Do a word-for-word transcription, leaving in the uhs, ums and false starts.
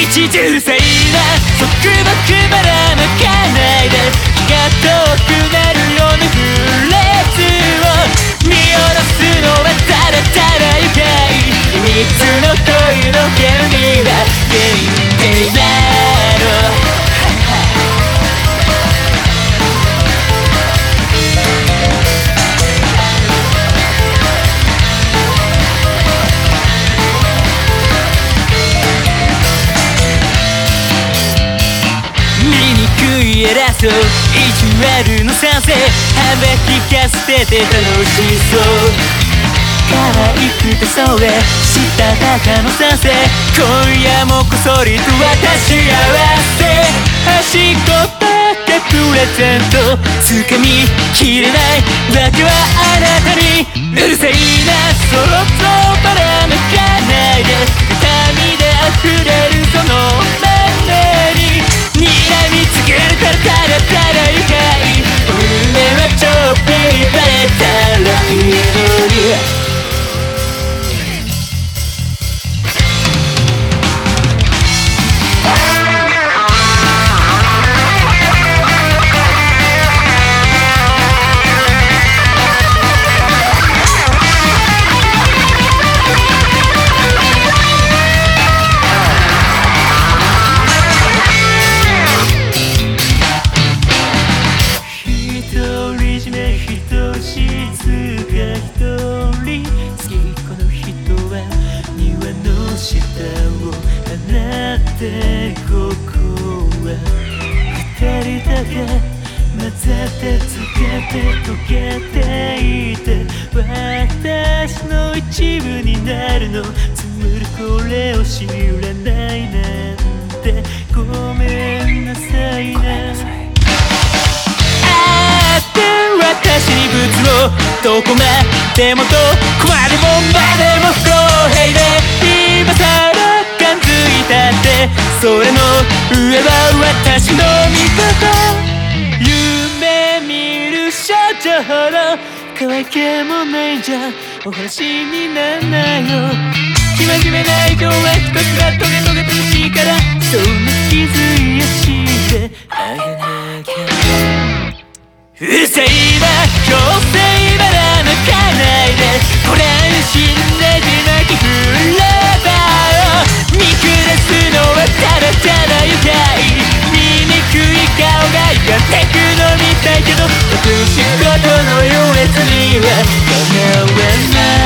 ち中うるさいな束縛ばらまかないで気が遠くなるようなフレーズを見下ろすのはただただ愉快秘密の恋の原理は限定なの偉そう意地悪の賛成幅利かせてて楽しそう可愛くてそれしたたかの賛成今夜もこそりと私合わせ端っこばってプレゼント掴みきれないだけはあなたにうるさいな想像ばらまかないで痛みで溢れるその目に睨みつけるたらただただ愉快運命はちょっぴりバレたらいいのにここは二人だけ混ざってつけて溶けていて私の一部になるのつむるこれを知らないなんてごめんなさいなあって私に物をどこまでもどこまでもまでも不公平で今さらそれの上は私の味方夢見る少女ほど可愛げもないじゃお話になんないよ気まぐれない情は一つがトゲトゲとしいからそんな気づいやしてあげなきゃうるさいな強制ばらまかないでこれ死んでじなきフレーバーを見下すのはただただ愉快醜い顔がいかってくのみたいけど隠し事の優劣にはかなわない